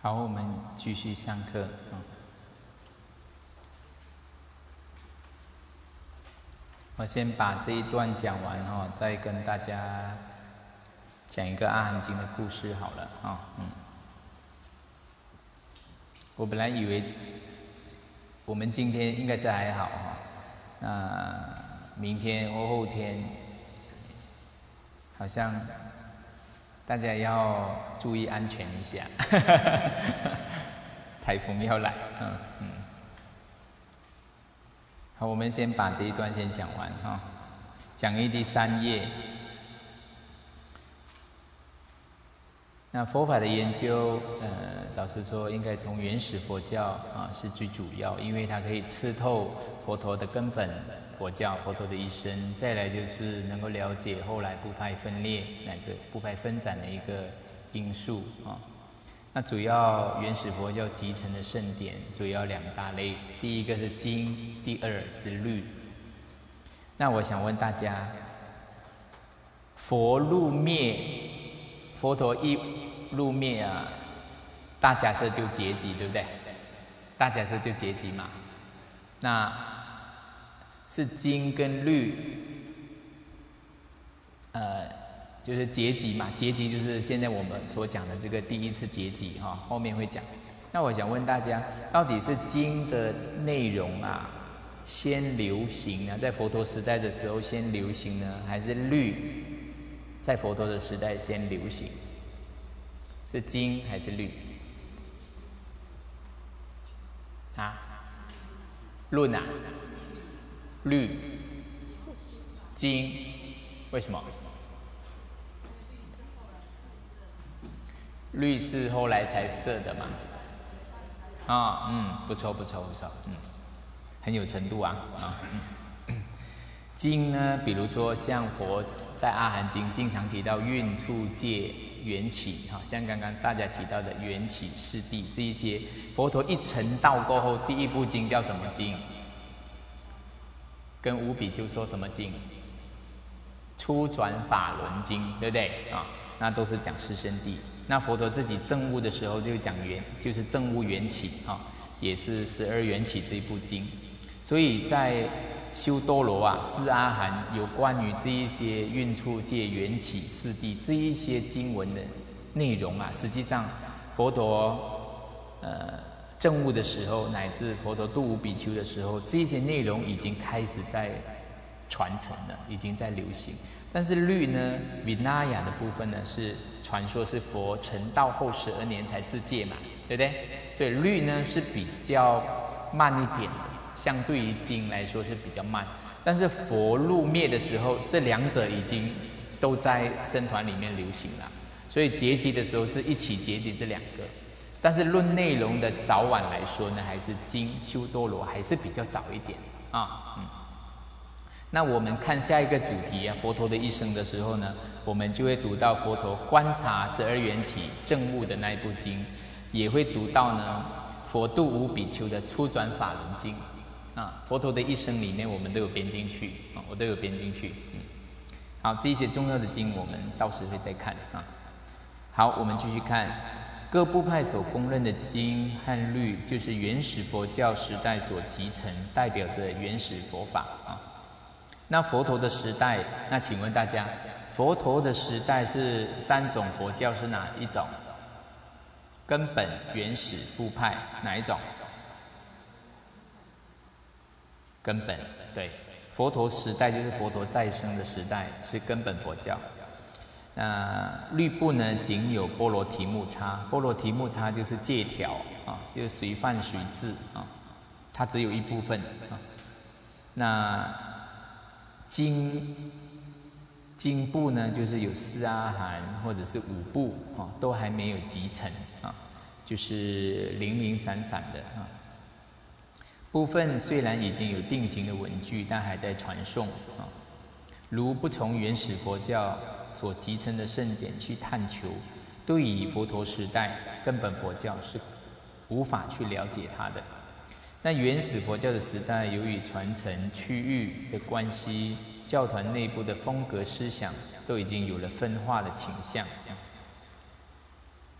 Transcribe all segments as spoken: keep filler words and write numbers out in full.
好，我们继续上课啊。我先把这一段讲完哈，再跟大家讲一个阿含经的故事好了啊。嗯，我本来以为我们今天应该是还好哈，那明天或后天好像大家要注意安全一下，台风要来，嗯嗯。好，我们先把这一段先讲完哈。讲义第三页。那佛法的研究，呃，老实说，应该从原始佛教啊是最主要，因为它可以刺透佛陀的根本佛教，佛陀的一生。再来就是能够了解后来部派分裂乃至部派分展的一个因素啊。那主要原始佛教集成的圣典主要两大类，第一个是经，第二是律。那我想问大家，佛入灭，佛陀一入灭啊，大迦叶就结集，对不对？大迦叶就结集嘛。那是经跟律，呃。就是结集嘛，结集就是现在我们所讲的这个第一次结集哈，后面会讲。那我想问大家，到底是经的内容啊先流行呢，在佛陀时代的时候先流行呢，还是律在佛陀的时代先流行？是经还是律？啊？论啊？律？经？为什么？律是后来才设的嘛？啊、哦，嗯，不错不错不错，嗯，很有程度啊啊、嗯。经呢，比如说像佛在阿含经经常提到运处界缘起，哈，像刚刚大家提到的缘起四谛这一些，佛陀一成道过后，第一部经叫什么经？跟五比丘说什么经？初转法轮经，对不对啊？那都是讲四圣谛。那佛陀自己证悟的时候就讲缘，就是证悟缘起啊，也是十二缘起这一部经。所以在修多罗啊、四阿含有关于这一些运处界缘起四谛这一些经文的内容啊，实际上佛陀呃证悟的时候，乃至佛陀度五比丘的时候，这些内容已经开始在传承了，已经在流行。但是律呢，维那雅的部分呢，是传说是佛成道后十二年才自戒嘛，对不对？所以律呢是比较慢一点的，相对于经来说是比较慢。但是佛入灭的时候，这两者已经都在僧团里面流行了，所以结集的时候是一起结集这两个。但是论内容的早晚来说呢，还是经修多罗还是比较早一点啊，嗯。那我们看下一个主题啊，佛陀的一生的时候呢，我们就会读到佛陀观察十二缘起证悟的那一部经，也会读到呢佛度五比丘的初转法轮经啊。佛陀的一生里面，我们都有编进去啊，我都有编进去。嗯，好，这些重要的经我们到时会再看啊。好，我们继续看各部派所公认的经和律，就是原始佛教时代所集成，代表着原始佛法啊。那佛陀的时代，那请问大家，佛陀的时代是三种佛教是哪一种？根本、原始、部派哪一种？根本，对，佛陀时代就是佛陀在生的时代，是根本佛教。那律部呢，仅有波罗提木叉，波罗提木叉就是戒条啊，就是随犯随治啊，它只有一部分啊。那经经部呢，就是有四阿含或者是五部啊，都还没有集成啊，就是零零散散的啊。部分虽然已经有定型的文句，但还在传颂啊。如不从原始佛教所集成的圣典去探求，对于佛陀时代根本佛教是无法去了解它的。那原始佛教的时代，由于传承区域的关系，教团内部的风格思想都已经有了分化的倾向。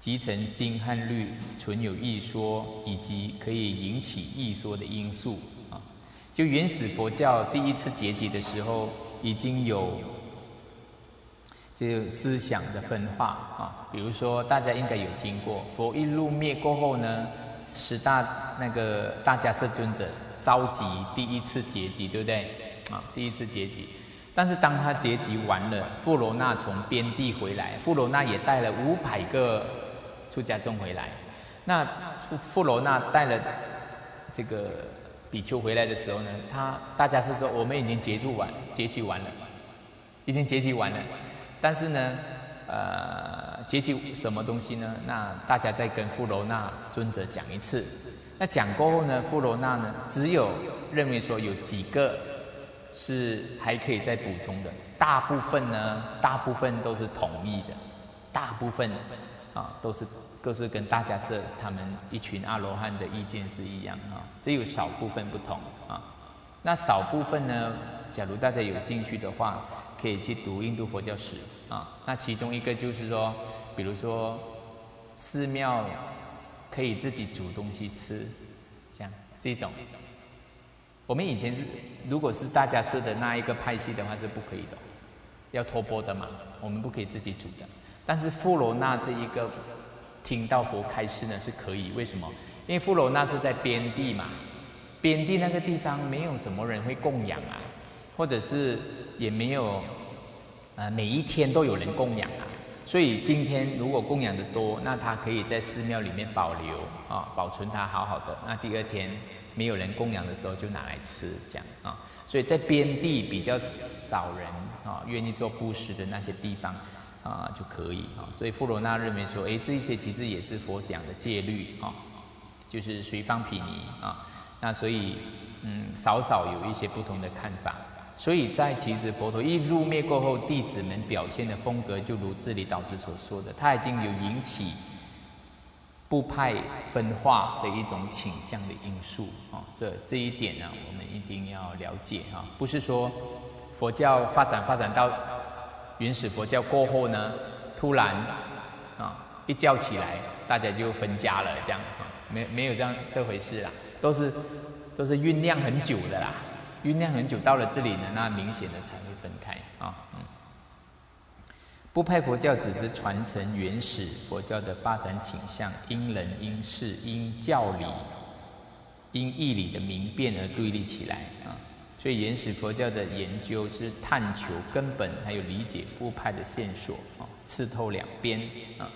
集成经和律存有异说，以及可以引起异说的因素啊。就原始佛教第一次结集的时候，已经有这个思想的分化啊。比如说，大家应该有听过，佛一入灭过后呢，十大那个大迦叶尊者召集第一次结集，对不对？啊，第一次结集。但是当他结集完了，富罗那从边地回来，富罗那也带了五百个出家众回来。那富罗那带了这个比丘回来的时候呢，他大家是说我们已经结束完，结集完了，已经结集完了。但是呢，呃，结集什么东西呢？那大家再跟富罗那尊者讲一次。那讲过后呢，富罗那呢，只有认为说有几个是还可以再补充的，大部分呢，大部分都是统一的，大部分啊都是都是跟大迦叶他们一群阿罗汉的意见是一样啊，只有少部分不同啊。那少部分呢，假如大家有兴趣的话，可以去读印度佛教史啊。那其中一个就是说，比如说寺庙可以自己煮东西吃，这样这种。我们以前是，如果是大迦叶的那一个派系的话是不可以的，要托钵的嘛，我们不可以自己煮的。但是富罗那这一个听到佛开示呢是可以，为什么？因为富罗那是在边地嘛，边地那个地方没有什么人会供养啊，或者是也没有，呃，每一天都有人供养啊。所以今天如果供养的多，那他可以在寺庙里面保留啊，保存它好好的。那第二天没有人供养的时候就拿来吃，这样啊。所以在边地比较少人啊愿意做布施的那些地方啊就可以啊。所以富罗那认为说，哎，这一些其实也是佛讲的戒律啊，就是随方毗尼啊。那所以嗯，少少有一些不同的看法。所以在其实佛陀一入灭过后，弟子们表现的风格，就如这里导师所说的，他已经有引起部派分化的一种倾向的因素啊。这这一点呢，我们一定要了解啊，不是说佛教发展发展到原始佛教过后呢，突然啊一叫起来，大家就分家了，这样啊，没没有这样这回事啦，都是都是酝酿很久的啦。酝酿很久，到了这里呢，那明显的才会分开啊。嗯，部派佛教只是传承原始佛教的发展倾向，因人因事因教理因义理的明辨而对立起来啊。所以原始佛教的研究是探求根本，还有理解部派的线索啊，刺透两边啊。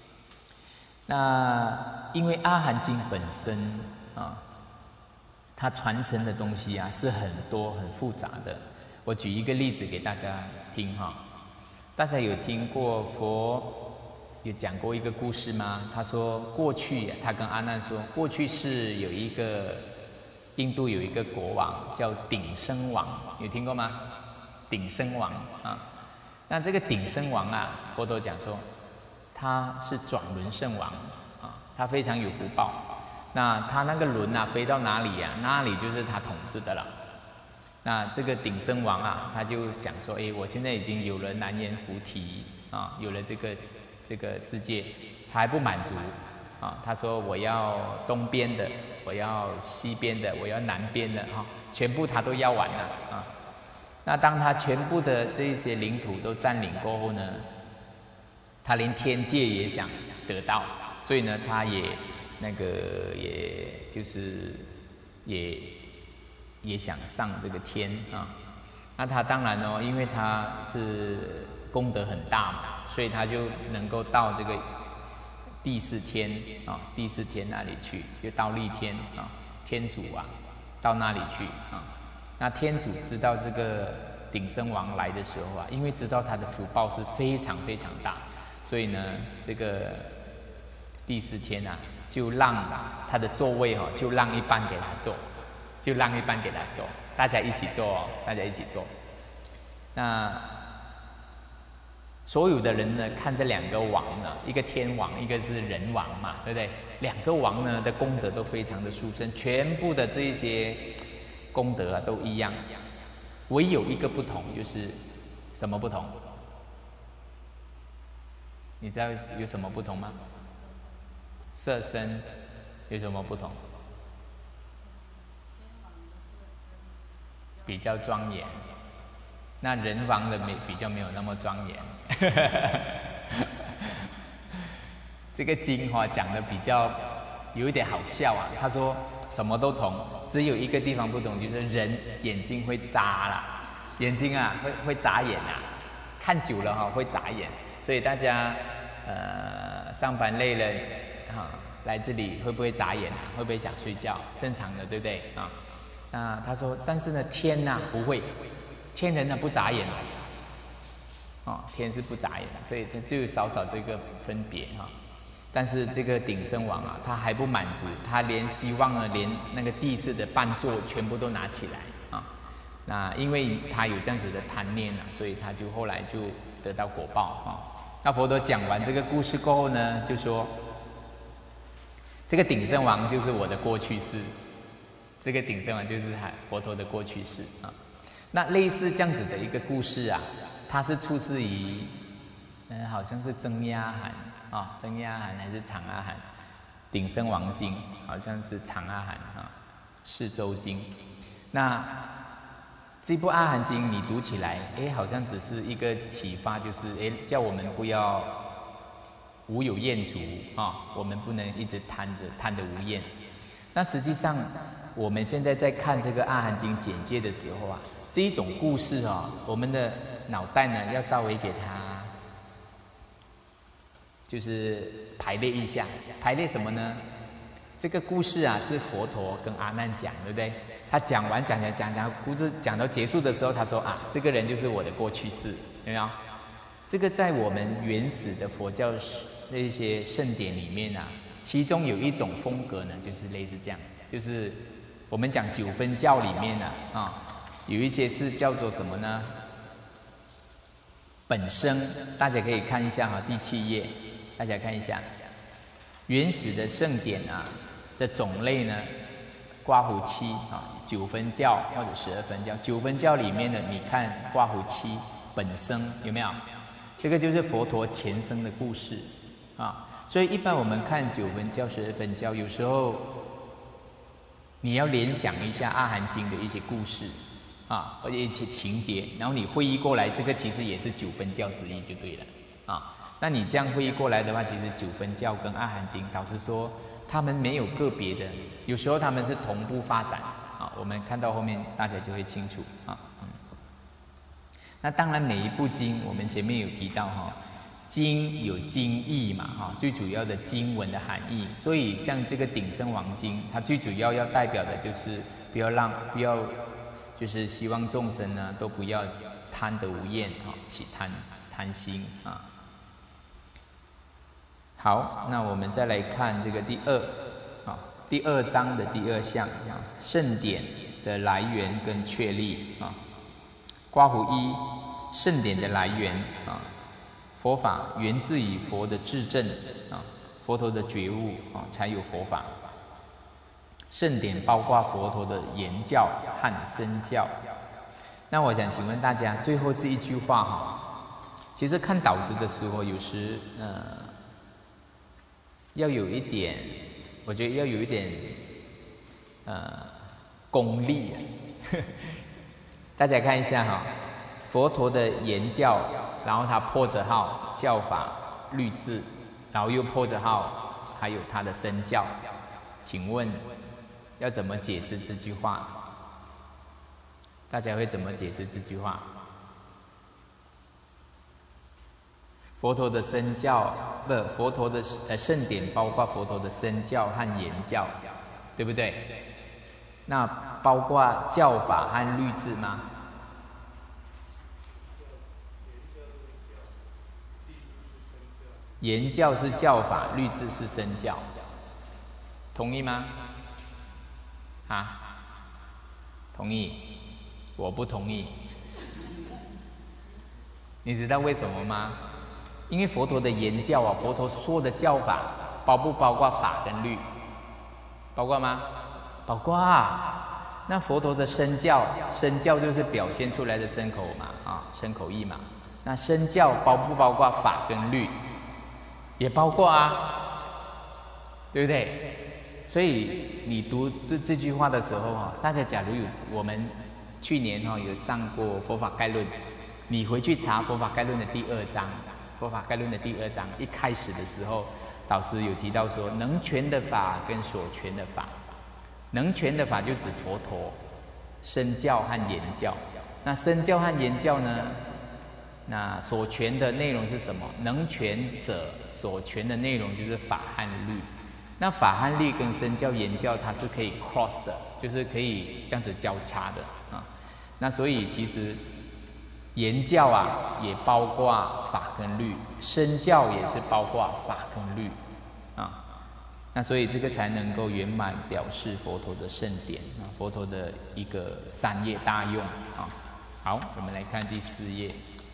那因为阿含经本身啊，它传承的东西啊是很多很复杂的。我举一个例子给大家听哈。大家有听过佛有讲过一个故事吗？他说过去他跟阿难说，过去是有一个印度有一个国王叫顶生王，有听过吗？顶生王啊，那这个顶生王啊，佛陀讲说他是转轮圣王啊，他非常有福报。那他那个轮啊飞到哪里啊，那里就是他统治的了。那这个顶生王啊，他就想说，哎，我现在已经有了南阎浮提啊，有了这个这个世界，还不满足啊。他说我要东边的，我要西边的，我要南边的哈、啊，全部他都要完了啊。那当他全部的这些领土都占领过后呢，他连天界也想得到，所以呢，他也那个也就是也也想上这个天啊。那他当然哦，因为他是功德很大嘛，所以他就能够到这个第四天啊，第四天那里去，就到立天啊，天主啊，到那里去啊。那天主知道这个顶生王来的时候啊，因为知道他的福报是非常非常大，所以呢，这个第四天啊，就让他的座位哦，就让一半给他坐，就让一半给他坐，大家一起坐哦，大家一起坐。那所有的人呢，看这两个王呢，一个天王，一个是人王嘛，对不对？两个王呢的功德都非常的殊胜，全部的这一些功德啊都一样，唯有一个不同，就是什么不同？你知道有什么不同吗？ 色身有什么不同？比较庄严。那人王的没比较没有那么庄严。这个经哈讲的比较有一点好笑啊。他说什么都同，只有一个地方不同，就是人眼睛会眨啦，眼睛啊会会眨眼啊，看久了哈会眨眼。所以大家呃上班累了哈，来这里会不会眨眼啊？会不会想睡觉？正常的，对不对啊？那他说，但是呢天呐不会。天人呢不眨眼哦，天是不眨眼的，所以它就少少这个分别哈。但是这个鼎圣王啊，他还不满足，他连希望呢，连那个地势的半座全部都拿起来啊。那因为他有这样子的贪念啊，所以他就后来就得到果报啊。那佛陀讲完这个故事过后呢，就说这个鼎圣王就是我的过去式，这个鼎圣王就是佛陀的过去式啊。那类似这样子的一个故事啊，它是出自于，嗯、呃，好像是增压函啊，增压函还是长阿含，鼎圣王经好像是长阿含啊，四周经。那这部阿含经你读起来，哎，好像只是一个启发，就是哎，叫我们不要无有厌足啊，我们不能一直贪着贪得无厌。那实际上我们现在在看这个阿含经简介的时候啊。这一种故事哦，我们的脑袋呢要稍微给它，就是排列一下。排列什么呢？这个故事啊是佛陀跟阿难讲，对不对？他讲完讲讲讲讲，故事讲到结束的时候，他说啊，这个人就是我的过去式，有没有？这个在我们原始的佛教那些圣典里面啊，其中有一种风格呢，就是类似这样，就是我们讲九分教里面啊啊。有一些是叫做什么呢？本生，大家可以看一下哈，第七页，大家看一下，原始的圣典啊的种类呢，刮胡七啊，九分教或者十二分教。九分教里面的，你看刮胡七本生有没有？这个就是佛陀前生的故事啊。所以一般我们看九分教、十二分教，有时候你要联想一下《阿含经》的一些故事。啊，而且一些情节，然后你会意过来，这个其实也是九分教之一就对了啊。那你这样会意过来的话，其实九分教跟阿含经，老实说，他们没有个别的，有时候他们是同步发展啊。我们看到后面，大家就会清楚啊。嗯。那当然，每一部经，我们前面有提到哈，经有经义嘛哈，最主要的经文的含义。所以像这个鼎圣王经，它最主要要代表的就是不要让不要。就是希望众生呢都不要贪得无厌啊，起贪贪心啊。好，那我们再来看这个第二啊，第二章的第二项啊，圣典的来源跟确立啊。刮胡一，圣典的来源啊，佛法源自于佛的智证啊，佛陀的觉悟啊，才有佛法。圣典包括佛陀的言教和身教。那我想请问大家，最后这一句话哈，其实看导师的时候，有时呃，要有一点，我觉得要有一点呃功力啊。大家看一下哈，佛陀的言教，然后他破折号教法律制，然后又破折号，还有他的身教，请问？要怎么解释这句话？大家会怎么解释这句话？佛陀的身教，不，佛陀的呃圣典包括佛陀的身教和言教，对不对？那包括教法和律制吗？言教是教法，律制是身教，同意吗？啊，同意？我不同意。你知道为什么吗？因为佛陀的言教啊，佛陀说的教法，包不包括法跟律？包括吗？包括啊。那佛陀的身教，身教就是表现出来的身口嘛，啊，身口意嘛。那身教包不包括法跟律？也包括啊。 对不对？所以你读这这句话的时候哈，大家假如有我们去年哈有上过佛法概论，你回去查佛法概论的第二章，佛法概论的第二章一开始的时候，导师有提到说，能全的法跟所全的法，能全的法就指佛陀、身教和言教。那身教和言教呢？那所全的内容是什么？能全者所全的内容就是法和律。那法和律跟身教、言教它是可以 cross 的，就是可以这样子交叉的啊。那所以其实言教啊也包括法跟律，身教也是包括法跟律啊。那所以这个才能够圆满表示佛陀的圣典啊，佛陀的一个三业大用啊。好，我们来看第四页。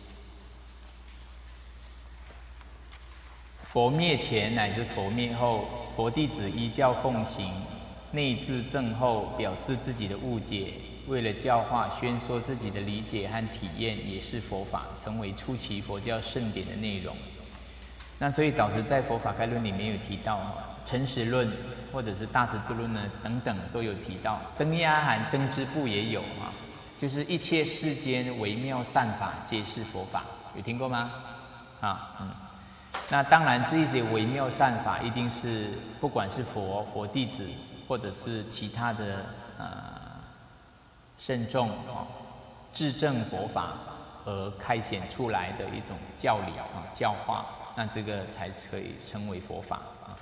佛灭前乃至佛灭后，佛弟子依教奉行，内自证后，表示自己的误解，为了教化宣说自己的理解和体验，也是佛法，成为初期佛教圣典的内容。那所以导师在佛法概论里面有提到诚实论或者是大智度论呢等等都有提到，增压含增支部也有啊，就是一切世间微妙善法皆是佛法，有听过吗？啊，嗯。那当然，这些微妙善法一定是不管是佛、佛弟子，或者是其他的呃圣众哦，智证佛法而开显出来的一种教理啊、教化，那这个才可以称为佛法啊。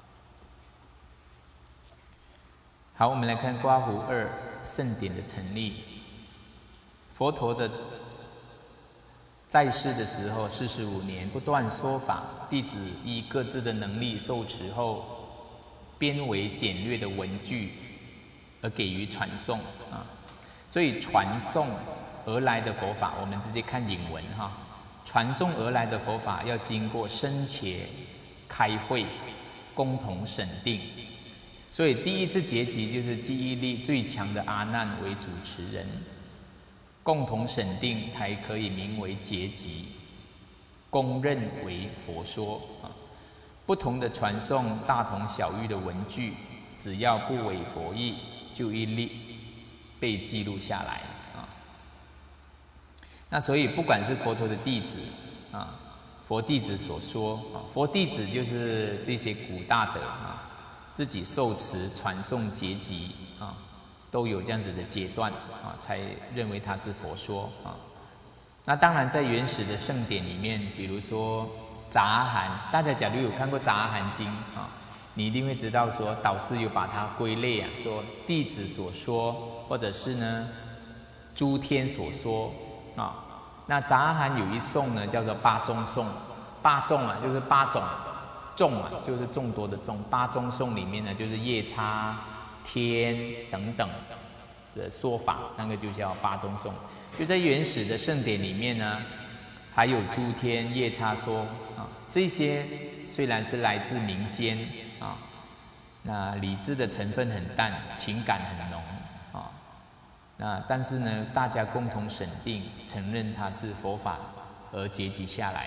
好，我们来看刮胡二圣典的成立。佛陀的在世的时候，四十五年不断说法，弟子依各自的能力受持后，编为简略的文句，而给予传颂啊。所以传颂而来的佛法，我们直接看引文哈。传颂而来的佛法要经过深切开会，共同审定。所以第一次结集就是记忆力最强的阿难为主持人。共同审定才可以名为结集，公认为佛说啊。不同的传颂大同小异的文句，只要不违佛意，就一律被记录下来啊。那所以不管是佛陀的弟子啊，佛弟子所说啊，佛弟子就是这些古大德啊，自己受持传颂结集啊。都有这样子的阶段啊，才认为它是佛说啊。那当然，在原始的圣典里面，比如说《杂含》，大家假如有看过《杂含经》啊，你一定会知道说，导师有把它归类啊，说弟子所说，或者是呢诸天所说啊。那《杂含》有一颂呢，叫做八众颂，八众啊，就是八种众啊，就是众多的众。八众颂里面呢，就是夜叉、天等等的说法，那个就叫八宗颂。就在原始的圣典里面呢，还有诸天、夜叉说啊，这些虽然是来自民间啊，那理智的成分很淡，情感很浓啊，那但是呢，大家共同审定，承认它是佛法而结集下来。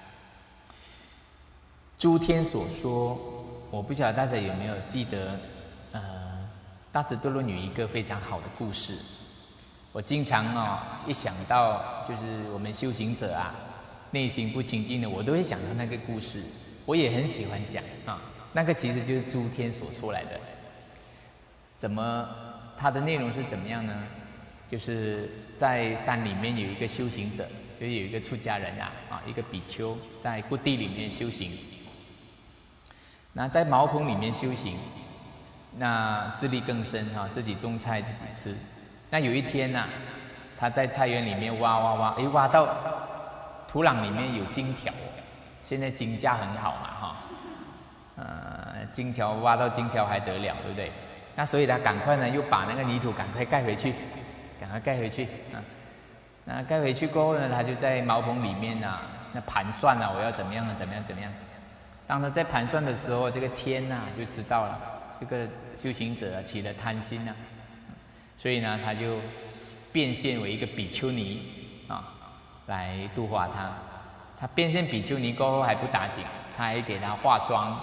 诸天所说，我不晓得大家有没有记得，呃。大智度论有一个非常好的故事，我经常哦一想到就是我们修行者啊，内心不清净的，我都会想到那个故事，我也很喜欢讲啊。那个其实就是诸天所说来的。怎么它的内容是怎么样呢？就是在山里面有一个修行者，就有一个出家人啊，啊一个比丘在谷地里面修行，那在茅棚里面修行。那自力更生哈，自己种菜自己吃。那有一天呐、啊，他在菜园里面挖挖挖，哎，挖到土壤里面有金条。现在金价很好嘛哈，呃，金条挖到金条还得了，对不对？那所以他赶快呢，又把那个泥土赶快盖回去，赶快盖回去啊。那盖回去过后呢，他就在茅棚里面啊，那盘算啊，我要怎么样呢？怎么样？怎么样？当他在盘算的时候，这个天呐、啊、就知道了。这个修行者、啊、起了贪心啊，所以呢，他就变现为一个比丘尼啊，来度化他。他变现比丘尼过后还不打紧，他还给他化妆，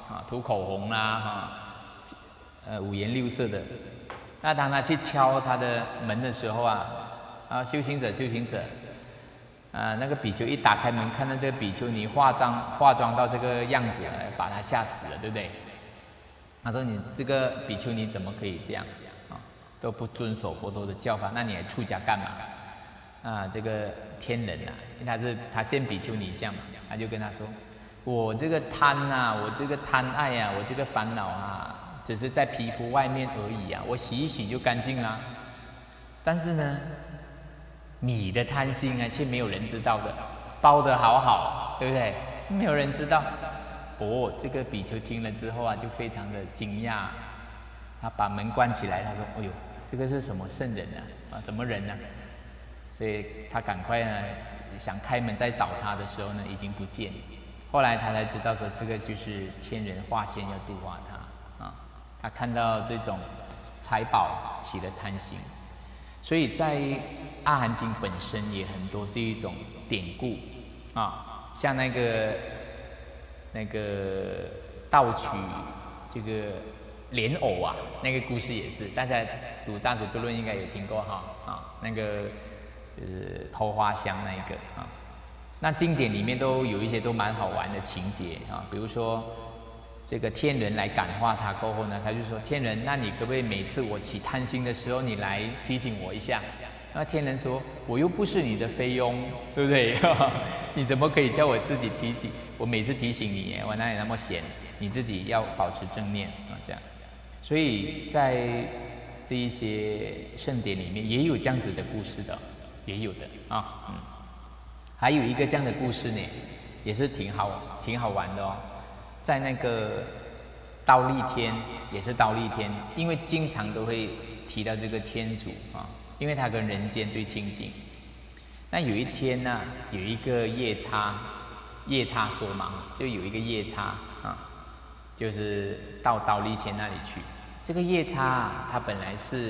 啊，涂口红啦，哈，呃，五颜六色的。那当他去敲他的门的时候啊，啊，修行者，修行者，啊，那个比丘一打开门，看到这个比丘尼化妆化妆到这个样子，把他吓死了，对不对？他说：“你这个比丘尼怎么可以这样啊？都不遵守佛陀的教法，那你还出家干嘛？”啊，这个天人啊，因为他是他现比丘尼相嘛，他就跟他说：“我这个贪啊，我这个贪爱啊，我这个烦恼啊。”只是在皮肤外面而已啊，我洗一洗就干净啦。但是呢，你的贪心啊，却没有人知道的，包得好好，对不对？没有人知道。哦，这个比丘听了之后啊，就非常的惊讶，他把门关起来，他说：“哎呦，这个是什么圣人啊？啊，什么人呢、啊？”所以他赶快呢，想开门再找他的时候呢，已经不见了。后来他才知道说，这个就是天人化现要度化他。他看到这种财宝起了贪心，所以在《阿含经》本身也很多这一种典故啊，像那个那个盗取这个莲藕啊，那个故事也是，大家读《大智度论》应该有听过哈啊，那个就是偷花香那一个啊，那经典里面都有一些都蛮好玩的情节啊，比如说。这个天人来感化他过后呢，他就说：“天人，那你可不可以每次我起贪心的时候，你来提醒我一下？”那天人说：“我又不是你的菲佣，对不对？你怎么可以叫我自己提醒？我每次提醒你，我哪里那么闲？你自己要保持正念啊，这样。所以在这一些圣典里面也有这样子的故事的，也有的啊，嗯，还有一个这样的故事呢，也是挺好挺好玩的哦。”在那个忉利天，也是忉利天，因为经常都会提到这个天主啊，因为他跟人间最亲近。那有一天呢、啊，有一个夜叉，夜叉说嘛，就有一个夜叉啊，就是到忉利天那里去。这个夜叉啊，他本来是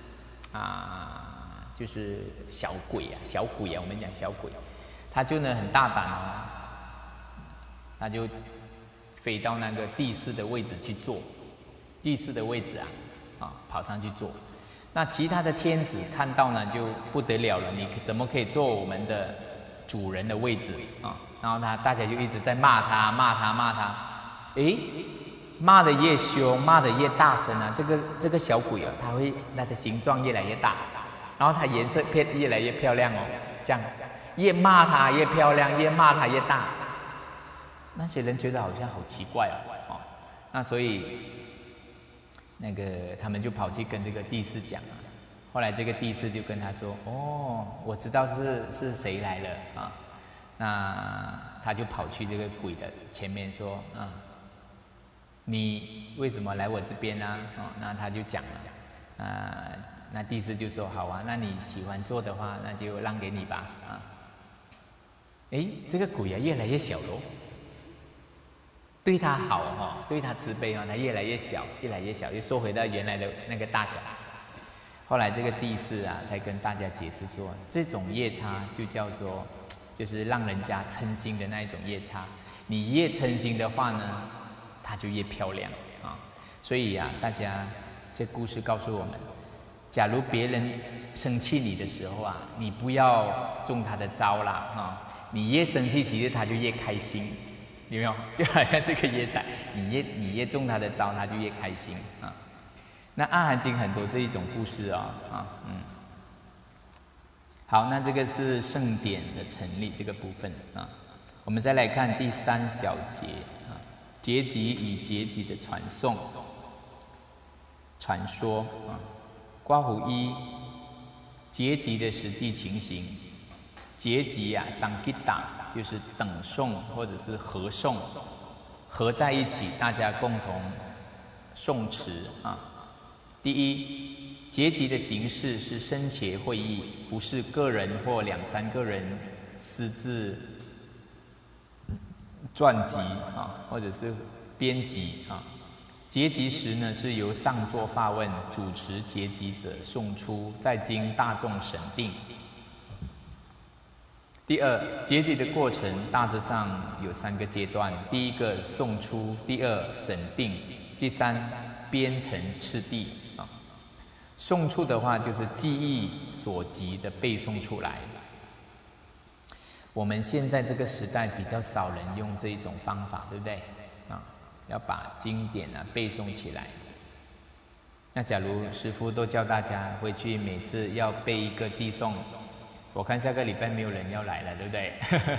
啊，就是小鬼啊，小鬼啊，我们讲小鬼，他就呢很大胆啊，他就。飞到那个第四的位置去坐，第四的位置啊，啊，跑上去坐。那其他的天子看到呢，就不得了了，你怎么可以坐我们的主人的位置啊？然后他大家就一直在骂他，骂他，骂他。诶，骂得越凶，骂得越大声啊，这个这个小鬼啊，它会它的形状越来越大，然后它颜色变越来越漂亮哦，这样，越骂它越漂亮，越骂它越大。那些人觉得好像好奇怪哦，哦，那所以那个他们就跑去跟这个帝释讲啊。后来这个帝释就跟他说：“哦，我知道是是谁来了啊。”那他就跑去这个鬼的前面说：“啊，你为什么来我这边呢、啊？”哦，那他就讲了，啊，那帝释就说：“好啊，那你喜欢做的话，那就让给你吧。”啊，哎，这个鬼啊越来越小喽。对他好哈，对他慈悲哈，他越来越小，越来越小，又缩回到原来的那个大小。后来这个帝释啊，才跟大家解释说，这种夜叉就叫做，就是让人家嗔心的那一种夜叉。你越嗔心的话呢，它就越漂亮啊。所以啊，大家这故事告诉我们，假如别人生气你的时候啊，你不要中他的招啦啊。你越生气，其实他就越开心。有没有？就好像这个夜叉，你越你越中他的招，他就越开心啊。那《阿含经》很多这一种故事哦，啊，嗯。好，那这个是圣典的成立这个部分啊。我们再来看第三小节啊，结集与结集的传颂、传说啊。刮胡一，结集的实际情形。结集啊，桑吉达就是等诵或者是合诵，合在一起，大家共同诵持啊。第一，结集的形式是僧伽会议，不是个人或两三个人私自撰辑啊，或者是编辑啊。结集时呢，是由上座发问，主持结集者诵出，再经大众审定。 第二，结集的过程大致上有三个阶段：第一个送出，第二审定，第三编成次第啊。送出的话，就是记忆所及的背诵出来。我们现在这个时代比较少人用这一种方法，对不对？啊，要把经典啊背诵起来。那假如师父都教大家回去每次要背一个偈颂，我看下个礼拜没有人要来了，对不对？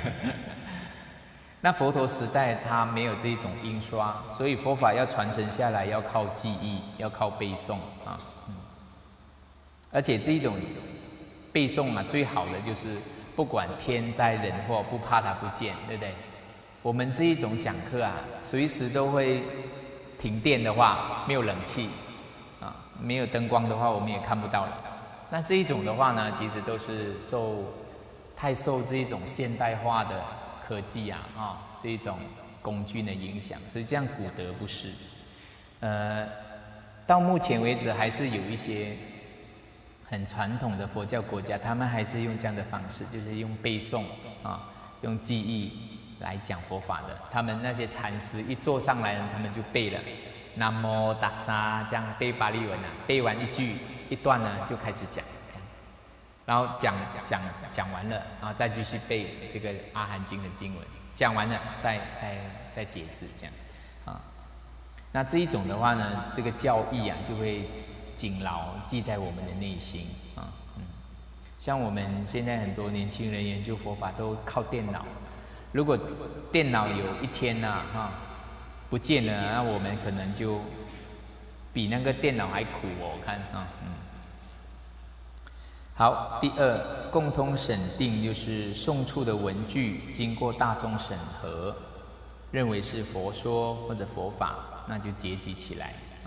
那佛陀时代他没有这一种印刷，所以佛法要传承下来要靠记忆，要靠背诵啊。嗯、而且这一种背诵啊，最好的就是不管天灾人祸，不怕它不见，对不对？我们这一种讲课啊，随时都会停电的话，没有冷气。没有灯光的话，我们也看不到了。那这一种的话呢，其实都是受太受这一种现代化的科技啊，啊、哦、这一种工具的影响。实际上古德不是，呃，到目前为止还是有一些很传统的佛教国家，他们还是用这样的方式，就是用背诵啊、哦，用记忆来讲佛法的。他们那些禅师一坐上来呢，他们就背了。南无达沙，这样背巴利文啊，背完一句一段呢，就开始讲，然后讲讲讲完了，然后再继续背这个阿含经的经文，讲完了再再再解释这样，啊，那这一种的话呢，这个教义啊就会紧牢记在我们的内心啊，嗯，像我们现在很多年轻人研究佛法都靠电脑，如果电脑有一天呐、啊，哈。不见了，那我们可能就比那个电脑还苦哦，我看啊，嗯。好，第二，共通审定就是送出的文句经过大众审核，认为是佛说或者佛法，那就结集起来啊。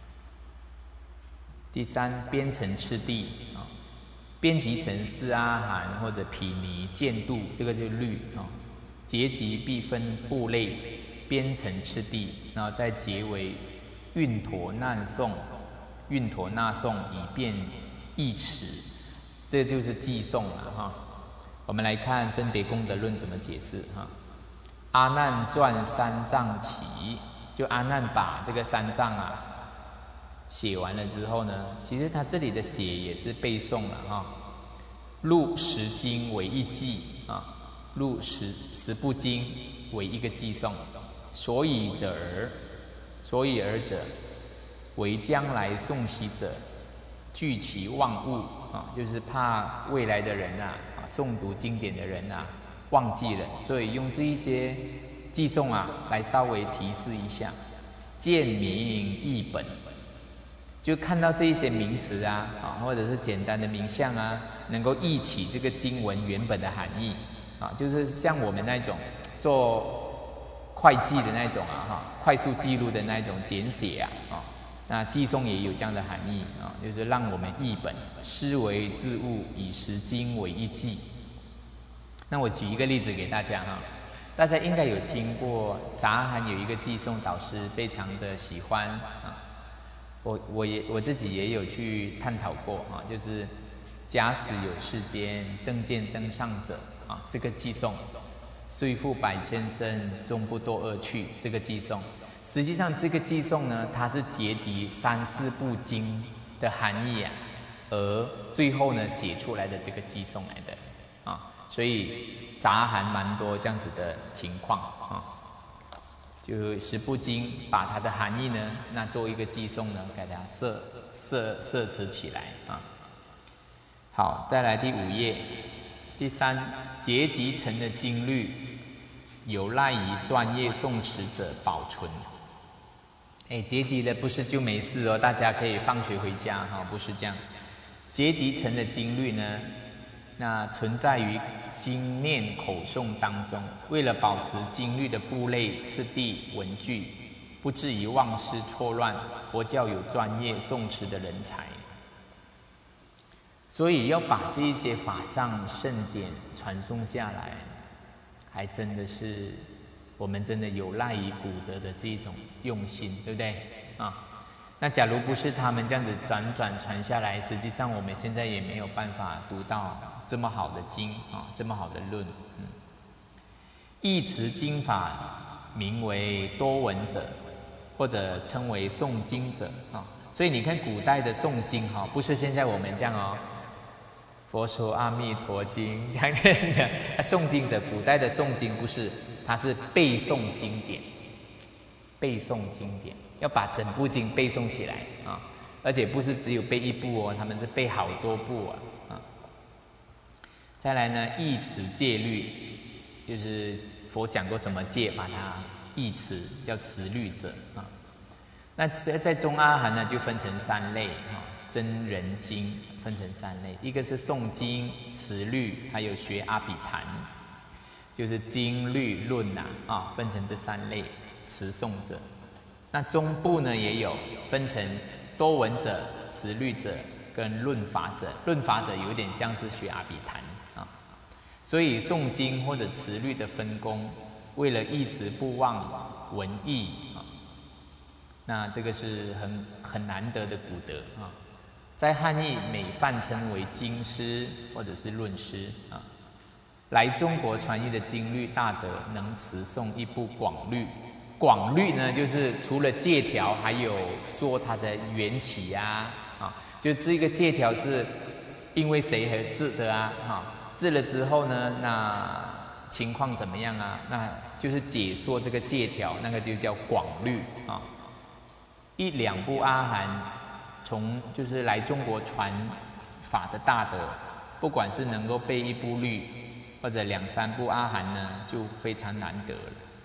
第三，编成次第啊，编辑成四阿含或者毗尼、见度，这个就律啊。结集必分部类。编成次第，然后再结为运陀难诵、运陀那诵，以便易持，这就是偈颂了哈。我们来看分别功德论怎么解释哈。阿难传三藏起，就阿难把这个三藏啊写完了之后呢，其实他这里的写也是背诵了哈。录十经为一偈啊，录十十部经为一个偈颂。所以者而，所以而者，为将来诵习者，惧其忘误啊，就是怕未来的人啊，啊诵读经典的人啊忘记了，所以用这一些偈颂啊来稍微提示一下，见名译本，就看到这一些名词啊，啊或者是简单的名相啊，能够忆起这个经文原本的含义啊，就是像我们那种做会计的那种啊，哈，快速记录的那种简写啊，啊，那偈颂也有这样的含义啊，就是让我们译本，思维自悟，以十经为一偈。那我举一个例子给大家哈，大家应该有听过杂含有一个偈颂，导师非常的喜欢啊，我我也我自己也有去探讨过啊，就是假使有世间正见增上者啊，这个偈颂。虽复百千生，终不堕恶趣。这个偈颂，实际上这个偈颂呢，它是结集三四部经的含义啊，而最后呢写出来的这个偈颂来的啊，所以杂含蛮多这样子的情况啊。就十部经把它的含义呢，那做一个偈颂呢，给它摄摄摄持起来啊。好，再来第五页。第三，结集成的经律，有赖于专业诵持者保存。哎，结集的不是就没事哦，大家可以放学回家哈、哦，不是这样。结集成的经律呢，那存在于心念口诵当中，为了保持经律的部类、次第、文句，不至于忘失错乱，佛教有专业诵持的人才。所以要把这一些法藏圣典传送下来，还真的是我们真的有赖于古德的这种用心，对不对啊？ 那假如不是他们这样子辗转传下来，实际上我们现在也没有办法读到这么好的经啊，这么好的论。嗯，译持经法名为多闻者，或者称为诵经者啊。所以你看古代的诵经哈，不是现在我们这样哦，佛说阿弥陀经这样念的。诵经者，古代的诵经不是，它是背诵经典，背诵经典。要把整部经背诵起来啊，而且不是只有背一部哦，他们是背好多部啊啊。再来呢，译持戒律，就是佛讲过什么戒，把它译持，叫持律者啊。那在在中阿含呢，就分成三类啊，真人经分成三类，一个是诵经、持律，还有学阿毗昙，就是经律论呐啊，分成这三类持诵者。那中部呢也有分成多闻者、持律者跟论法者。论法者有点像是学阿毗昙啊，所以诵经或者持律的分工，为了一直不忘文义啊，那这个是很很难得的古德啊。在汉译每泛称为经师或者是论师啊。来中国传译的经律大德，能持诵一部广律。广律呢，就是除了戒条，还有说它的缘起啊，啊，就这个戒条是因为谁而制的啊，哈，制了之后呢，那情况怎么样啊？那就是解说这个戒条，那个就叫广律啊。一两部阿含，从就是来中国传法的大德，不管是能够背一部律，或者两三部阿含呢，就非常难得了。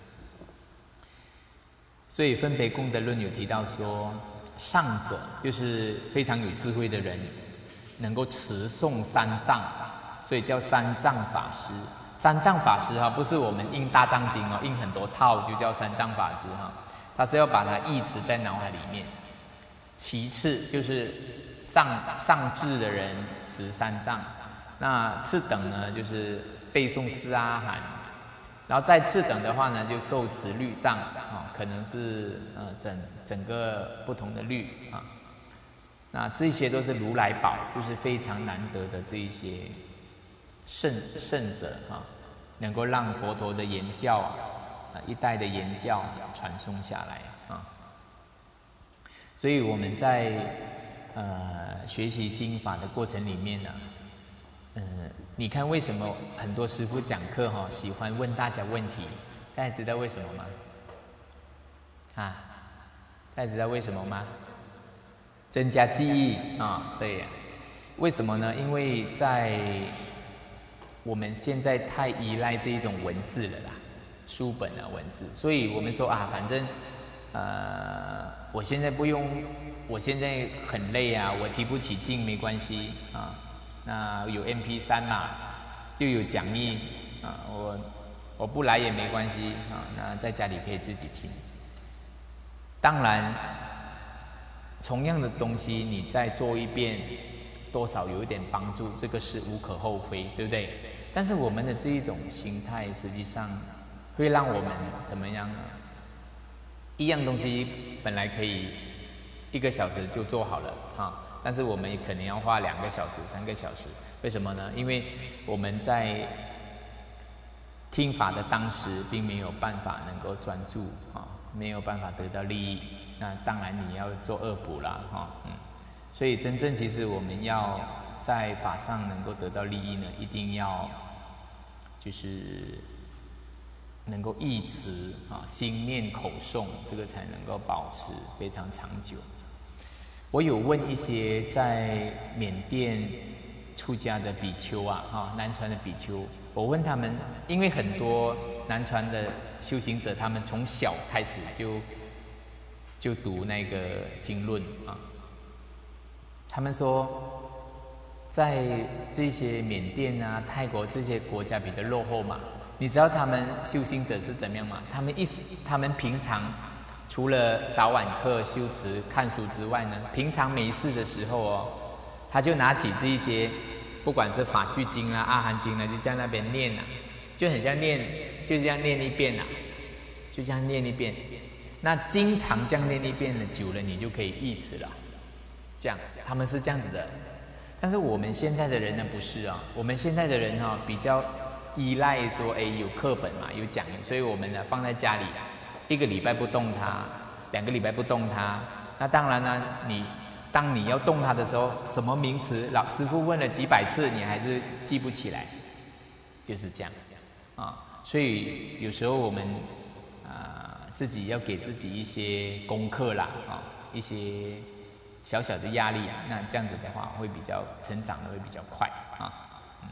所以分别功德论有提到说，上者就是非常有智慧的人，能够持诵三藏，所以叫三藏法师。三藏法师哈，不是我们印大藏经哦，印很多套就叫三藏法师哈，他是要把它忆持在脑海里面。其次就是上上智的人持三藏，那次等呢就是背诵四阿含。然后再次等的话呢，就受持律藏啊，可能是呃整整个不同的律啊。那这些都是如来宝，就是非常难得的这一些圣圣者啊，能够让佛陀的言教啊，一代的言教传送下来啊。所以我们在呃学习经法的过程里面呢，嗯、呃。你看为什么很多师父讲课哈、哦、喜欢问大家问题？大家知道为什么吗？啊，大家知道为什么吗？增加记忆啊、哦，对呀。为什么呢？因为在我们现在太依赖这一种文字了啦，书本啊文字，所以我们说啊，反正呃，我现在不用，我现在很累啊，我提不起劲没关系啊。那有 M P 三 嘛，又有讲义啊，我我不来也没关系啊，那在家里可以自己听。当然，同样的东西你再做一遍，多少有一点帮助，这个是无可厚非，对不对？但是我们的这一种心态，实际上会让我们怎么样呢？一样东西本来可以一个小时就做好了啊。但是我们可能要花两个小时、三个小时，为什么呢？因为我们在听法的当时，并没有办法能够专注啊，没有办法得到利益。那当然你要做恶补啦，哈，嗯。所以真正其实我们要在法上能够得到利益呢，一定要就是能够忆持啊，心念口诵，这个才能够保持非常长久。我有问一些在缅甸出家的比丘啊，哈，南传的比丘，我问他们，因为很多南传的修行者，他们从小开始就就读那个经论啊，他们说，在这些缅甸啊、泰国这些国家比较落后嘛，你知道他们修行者是怎么样吗？他们一他们平常除了早晚课修持看书之外呢，平常没事的时候哦，他就拿起这一些，不管是法句经啦、阿含经啦，就在那边念啊，就很像念，就这样念一遍啊，就这样念一遍。 那经常这样念一遍呢，久了你就可以忆持了。这样，他们是这样子的。但是我们现在的人呢，不是啊。我们现在的人哈、啊，比较依赖说，哎，有课本嘛，有讲义，所以我们呢放在家里，一个礼拜不动它，两个礼拜不动它。那当然呢，你当你要动它的时候，什么名词，老师傅问了几百次，你还是记不起来，就是这样啊。所以有时候我们啊、呃、自己要给自己一些功课啦，啊，一些小小的压力啊，那这样子的话会比较成长的会比较快啊。嗯。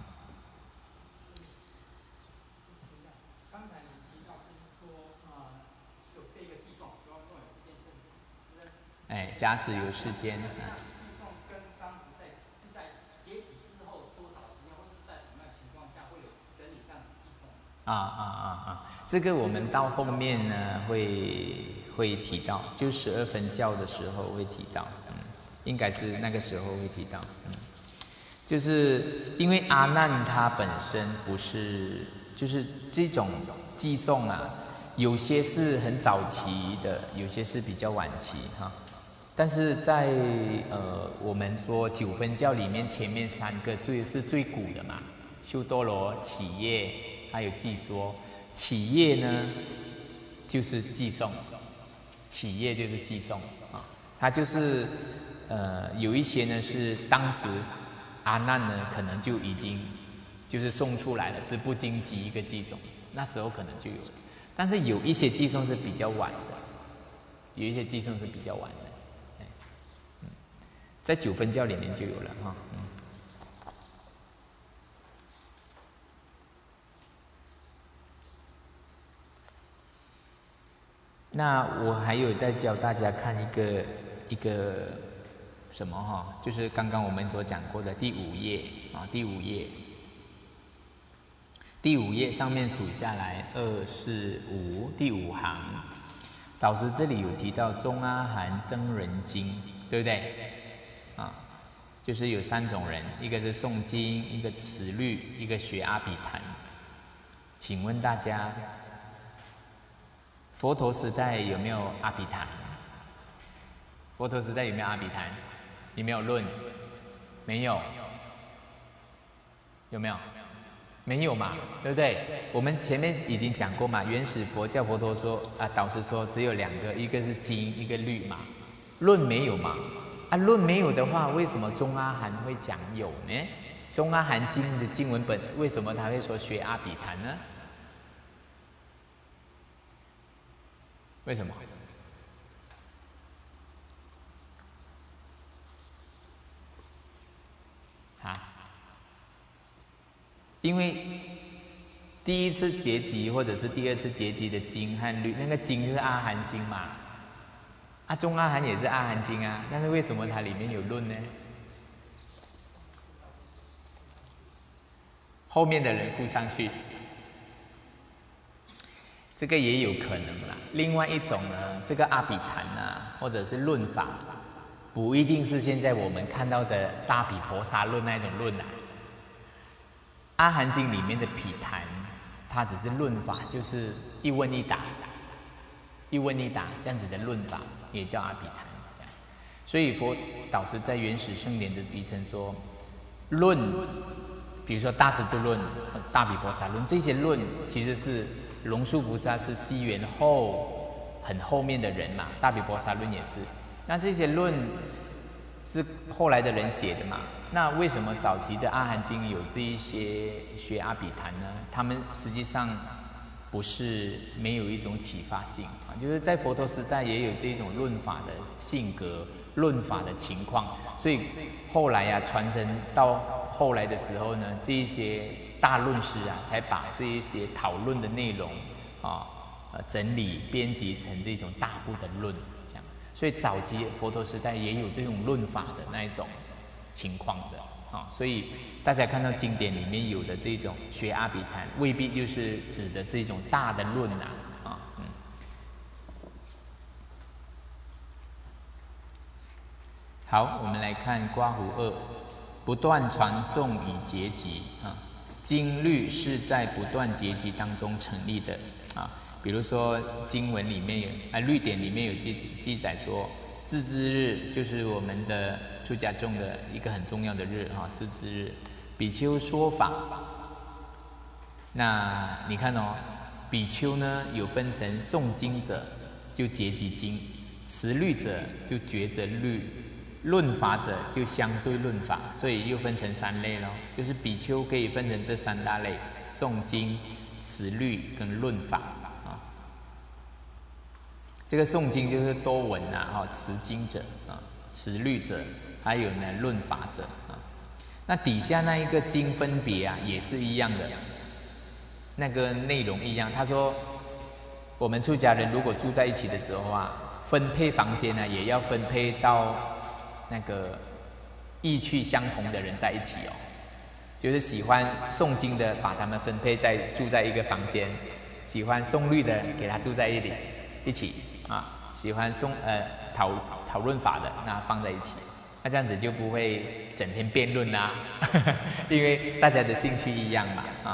刚才你提到就是说啊，有配一个寄送，说若有事件证明， 哎，假使有事件。 寄送跟当时在是在结集之后多少时间，或是在什么样的情况下会有整理这样子寄送？ 啊啊啊啊！这个我们到后面呢会会提到，就十二分教的时候会提到，嗯，应该是那个时候会提到，嗯，就是因为阿难他本身不是，就是这种寄送啊，有些是很早期的，有些是比较晚期哈。但是在呃我们说九分教里面，前面三个最是最古的嘛，修多罗、企业还有寄说。企业呢就是寄送，企业就是寄送啊，它就是呃有一些呢是当时阿难呢可能就已经就是送出来了，是不经籍一个寄送，那时候可能就有了。但是有一些寄送是比较晚的，有一些寄送是比较晚的，嗯，在九分教里面就有了哈，嗯。那我还有在教大家看一个一个什么哈，就是刚刚我们所讲过的第五页啊，第五页，第五页上面数下来二四五，第五行，导师这里有提到中阿含僧人经，对不对？啊，就是有三种人，一个是诵经，一个持律，一个学阿毗昙。请问大家，佛陀时代有没有阿毗昙？佛陀时代有没有阿毗昙？有没有论？没有。有没有？没有嘛，对不对？我们前面已经讲过嘛，原始佛教佛陀说啊，导师说只有两个，一个是经，一个律嘛。论没有嘛？啊，论没有的话，为什么中阿含会讲有呢？中阿含经的经文本为什么他会说学阿毗昙呢？为什么？啊？因为第一次结集或者是第二次结集的经和律，那个经就是阿含经嘛，啊中阿含也是阿含经啊，但是为什么它里面有论呢？后面的人附上去，这个也有可能啦。另外一种呢，这个阿毗昙啊，或者是论法，不一定是现在我们看到的大毗婆沙论那种论啊。阿含经里面的毗昙，它只是论法，就是一问一答，一问一答这样子的论法，也叫阿毗昙。这样，所以佛导师在原始圣典的集成说，论，比如说大智度论、大毗婆沙论这些论，其实是龙树菩萨是西元后很后面的人嘛，大毗婆沙论也是。那这些论是后来的人写的嘛？那为什么早期的阿含经有这一些学阿毗昙呢？他们实际上不是没有一种启发性啊，就是在佛陀时代也有这一种论法的性格、论法的情况，所以后来啊传承到后来的时候呢，这一些大论师啊才把这一些讨论的内容啊呃整理编辑成这种大部的论。所以早期佛陀时代也有这种论法的那一种情况的啊，所以大家看到经典里面有的这种学阿毗昙，未必就是指的这种大的论啊啊嗯。好，我们来看刮胡二，不断传诵以结集啊，经律是在不断结集当中成立的啊。 比如说经文里面有啊，律典里面有记记载说，自知日就是我们的出家众的一个很重要的日哈，自知日，比丘说法。那你看哦，比丘呢有分成诵经者，就结集经；持律者就觉着律；论法者就相对论法，所以又分成三类咯。就是比丘可以分成这三大类：诵经、持律跟论法啊。这个诵经就是多闻啊，哈，持经者啊，持律者，还有呢论法者啊。那底下那一个经分别啊，也是一样的。那个内容一样，他说，我们出家人如果住在一起的时候啊，分配房间呢，也要分配到那个意趣相同的人在一起哦。就是喜欢诵经的，把他们分配在住在一个房间；喜欢诵律的，给他住在一里一起啊；喜欢诵呃讨讨论法的，那放在一起。那这样子就不会整天辩论啦，因为大家的兴趣一样嘛啊。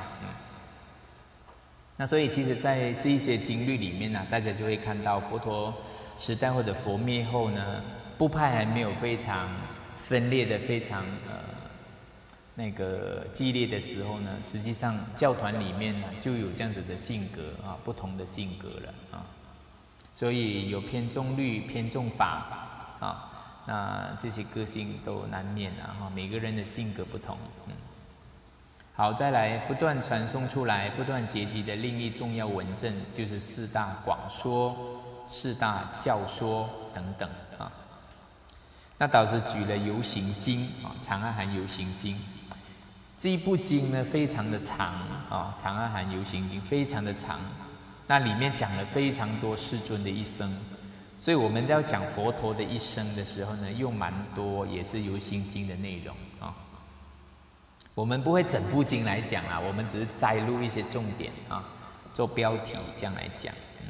那所以其实在这一些经律里面呢、啊，大家就会看到佛陀时代或者佛灭后呢，部派还没有非常分裂的非常呃那个激烈的时候呢，实际上教团里面呢就有这样子的性格啊，不同的性格了啊。所以有偏重律、偏重法啊，那这些个性都难免啊，哈，每个人的性格不同，嗯。好，再来不断传送出来、不断结集的另一重要文证，就是四大广说、四大教说等等啊。那导师举了《游行经》啊，《长阿含游行经》这一部经呢，非常的长啊，《长阿含游行经》非常的长，那里面讲了非常多世尊的一生，所以我们要讲佛陀的一生的时候呢，用蛮多也是《游行经》的内容啊。我们不会整部经来讲啊，我们只是摘录一些重点啊，做标题这样来讲。嗯，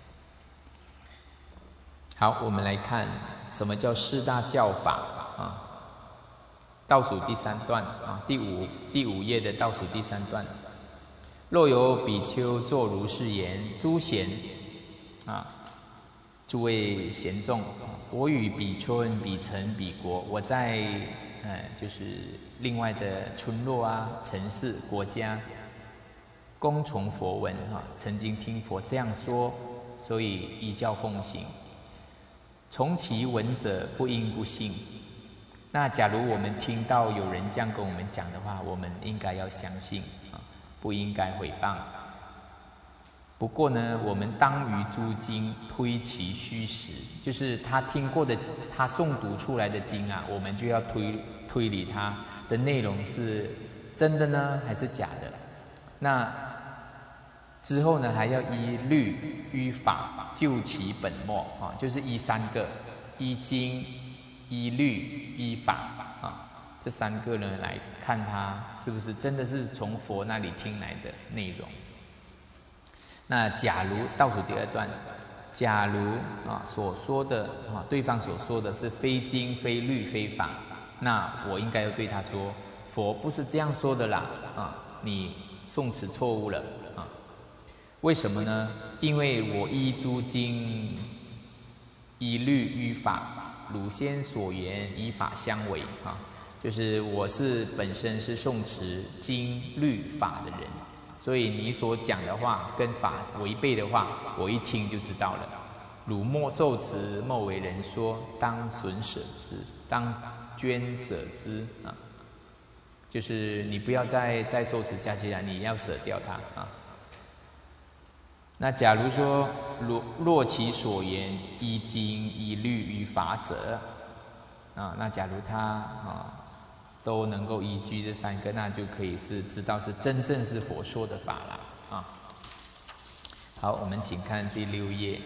好，我们来看什么叫四大教法啊？倒数第三段啊，第五第五页的倒数第三段。若有比丘作如是言：诸贤啊，诸位贤众，我与比丘、比城、比国，我在呃就是另外的村落啊、城市、国家，恭从佛闻哈、啊，曾经听佛这样说，所以依教奉行。从其闻者，不应不信。那假如我们听到有人这样跟我们讲的话，我们应该要相信啊，不应该毁谤。不过呢，我们当于诸经推其虚实，就是他听过的、他诵读出来的经啊，我们就要推推理它的内容是真的呢，还是假的。那之后呢，还要依律依法就其本末啊，就是依三个：依经、依律、依法啊，这三个呢来看它是不是真的是从佛那里听来的内容。那假如倒数第二段，假如啊所说的啊对方所说的是非经、非律、非法，那我应该要对他说：佛不是这样说的啦，啊，你诵持错误了啊。为什么呢？因为我依诸经、依律、依法，汝先所言依法相违啊，就是我是本身是诵持经、律、法的人。所以你所讲的话跟法违背的话，我一听就知道了。汝莫受持，莫为人说，当损舍之，当捐舍之啊。就是你不要再再受持下去了，你要舍掉它啊。那假如说若若其所言依经、依律、依法者啊，那假如他啊。都能够依据这三个，那就可以是知道是真正是佛说的法了啊。好，我们请看第六页。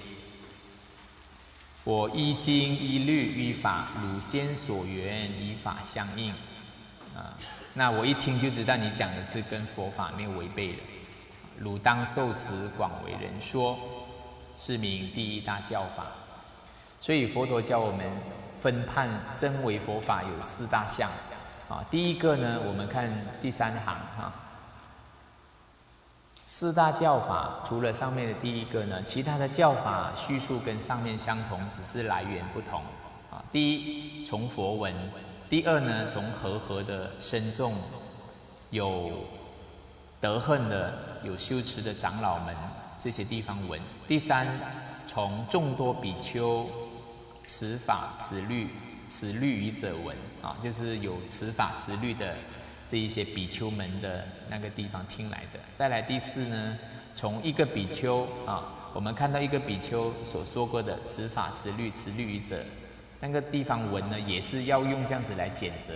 我依经、依律、依法，汝先所缘，依法相应啊。那我一听就知道你讲的是跟佛法没有违背的。汝当受持，广为人说，是名第一大教法。所以佛陀教我们分判真伪佛法有四大项。啊，第一个呢，我们看第三行哈。 四大教法除了上面的第一个呢，其他的教法叙述跟上面相同，只是来源不同啊。第一，从佛文；第二呢，从和合的僧众，有德行的、有修持的长老们这些地方文；第三，从众多比丘持法持律持律仪者文啊，就是有持法持律的这一些比丘们的那个地方听来的。再来第四呢，从一个比丘啊，我们看到一个比丘所说过的持法持律持律仪者那个地方文呢，也是要用这样子来检责。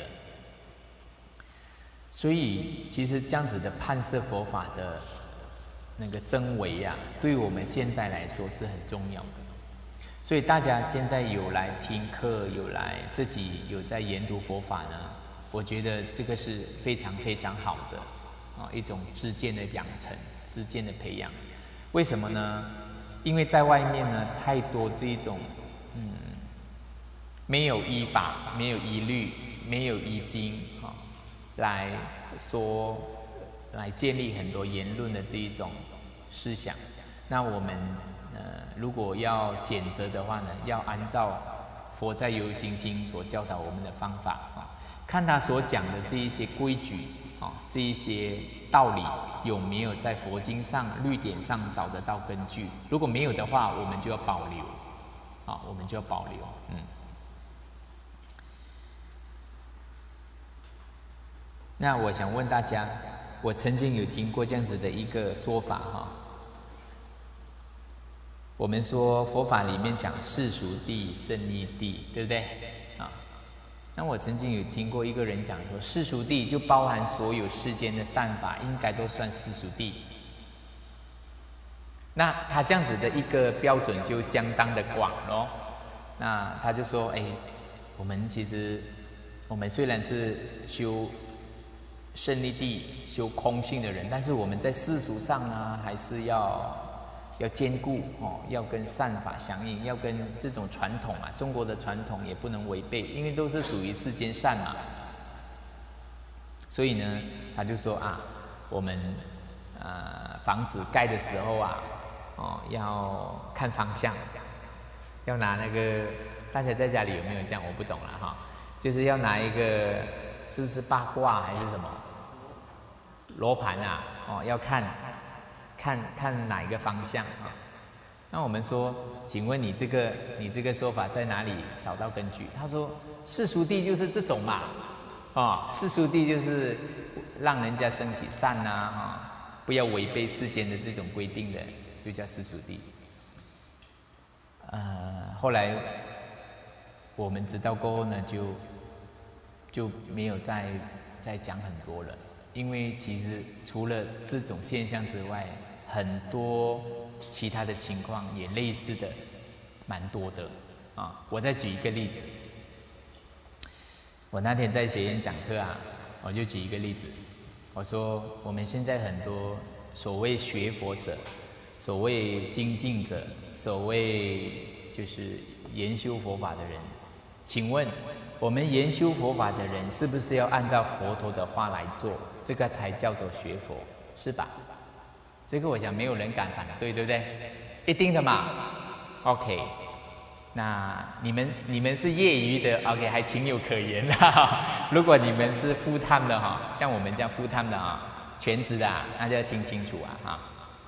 所以其实这样子的判摄佛法的那个真伪啊，对我们现代来说是很重要的。所以大家现在有来听课，有来自己有在研读佛法呢，我觉得这个是非常非常好的啊，一种知见的养成、知见的培养。为什么呢？因为在外面呢，太多这一种嗯，没有依法、没有依律、没有依经啊，来说来建立很多言论的这一种思想。那我们呃，如果要检责的话呢，要按照佛在由心经所教导我们的方法啊，看他所讲的这一些规矩啊，这一些道理有没有在佛经上、律典上找得到根据。如果没有的话，我们就要保留啊，我们就要保留。嗯。那我想问大家，我曾经有听过这样子的一个说法哈。我们说佛法里面讲世俗谛、胜义谛，对不对？啊，那我曾经有听过一个人讲说，世俗谛就包含所有世间的善法，应该都算世俗谛。那他这样子的一个标准就相当的广咯。那他就说，哎，我们其实我们虽然是修胜义谛、修空性的人，但是我们在世俗上呢，还是要。要兼顾哦，要跟善法相应，要跟这种传统啊，中国的传统也不能违背，因为都是属于世间善嘛。所以呢，他就说啊，我们呃房子盖的时候啊，哦要看方向，要拿那个，大家在家里有没有这样？我不懂了哈，就是要拿一个，是不是八卦还是什么罗盘啊？哦，要看。看看哪一个方向啊？那我们说，请问你这个你这个说法在哪里找到根据？他说，世俗谛就是这种嘛，啊，世俗谛就是让人家升起善呐，啊，不要违背世间的这种规定的，就叫世俗谛。呃，后来我们知道过后呢，就就没有再再讲很多了，因为其实除了这种现象之外，很多其他的情况也类似的蛮多的啊。我再举一个例子，我那天在学院讲课啊，我就举一个例子，我说我们现在很多所谓学佛者、所谓精进者、所谓就是研修佛法的人，请问我们研修佛法的人是不是要按照佛陀的话来做？这个才叫做学佛，是吧？这个我想没有人敢反对，对不对？一定的嘛。OK， 那你们你们是业余的 ，OK 还情有可原啦。如果你们是full time的哈，像我们这样full time的啊，全职的啊，那就要听清楚啊哈。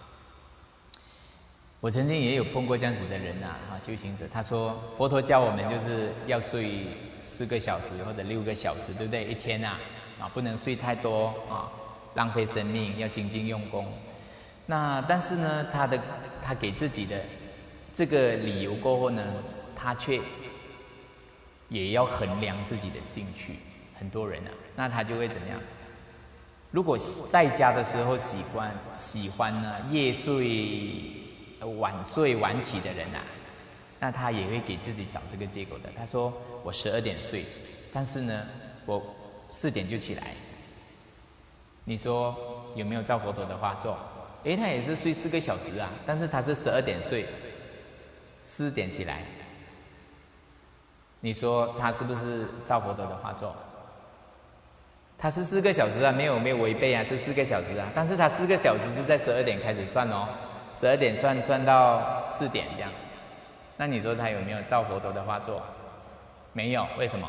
我曾经也有碰过这样子的人啊，哈，修行者，他说佛陀教我们就是要睡四个小时或者六个小时，对不对？一天啊，啊不能睡太多啊，浪费生命，要精进用功。那但是呢，他的他给自己的这个理由过后呢，他却也要衡量自己的兴趣。很多人啊，那他就会怎么样？如果在家的时候喜欢喜欢呢夜睡、晚睡晚起的人啊，那他也会给自己找这个借口的。他说我十二点睡，但是呢，我四点就起来。你说有没有照佛陀的话做？诶，他也是睡四个小时啊，但是他是十二点睡，四点起来。你说他是不是照佛陀的话做？ 它是四个小时啊，没有没有违背啊，是四个小时啊。但是它四个小时是在十二点开始算哦，十二点算算到四点这样。那你说他有没有照佛陀的画作？没有，为什么？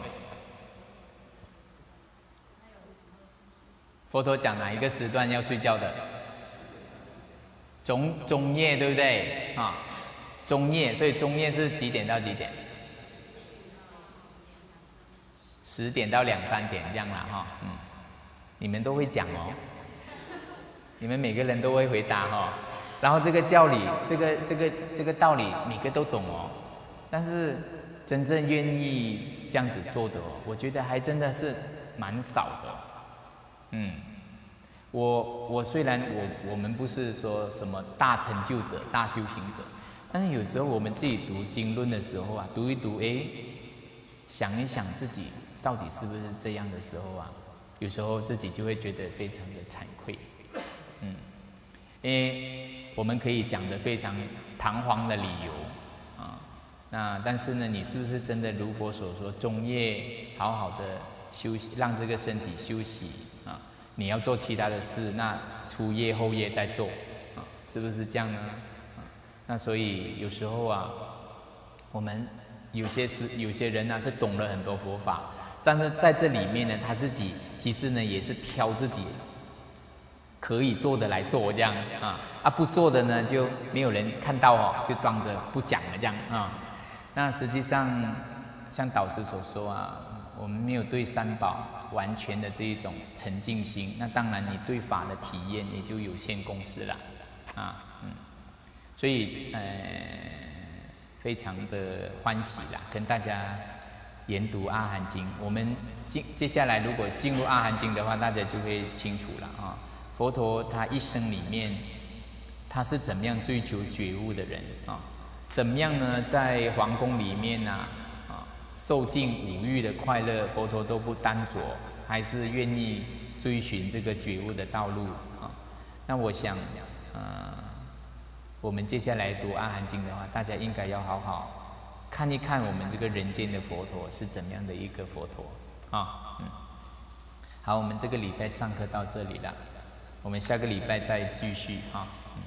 佛陀讲哪一个时段要睡觉的？中中夜对不对啊？中夜，所以中夜是几点到几点？十点到两三点这样啦哈，嗯，你们都会讲哦，你们每个人都会回答哈，然后这个教理，这个这个这个道理，每个都懂哦，但是真正愿意这样子做的哦，我觉得还真的是蛮少的，嗯，我我虽然我我们不是说什么大成就者、大修行者，但是有时候我们自己读经论的时候啊，读一读，哎，想一想自己。到底是不是这样的时候啊？有时候自己就会觉得非常的惭愧，嗯，因为我们可以讲的非常堂皇的理由啊，那但是呢，你是不是真的如佛所说，中夜好好的休息，让这个身体休息啊？你要做其他的事，那初夜后夜再做啊，是不是这样呢？啊，那所以有时候啊，我们有些是有些人呢、啊、是懂了很多佛法。但是在这里面呢，他自己其实呢也是挑自己可以做的来做这样啊，啊不做的呢就没有人看到哦，就装着不讲了这样啊。那实际上像导师所说啊，我们没有对三宝完全的这一种沉浸心，那当然你对法的体验也就有限公司了啊，嗯，所以呃非常的欢喜啦，跟大家。研读阿含经，我们接接下来如果进入阿含经的话，大家就会清楚了啊。佛陀他一生里面，他是怎么样追求觉悟的人啊？怎么样呢？在皇宫里面呢、啊，啊，受尽五欲的快乐，佛陀都不耽着，还是愿意追寻这个觉悟的道路啊。那我想，呃，我们接下来读阿含经的话，大家应该要好好。看一看我们这个人间的佛陀是怎么样的一个佛陀啊？嗯，好，我们这个礼拜上课到这里了，我们下个礼拜再继续啊。嗯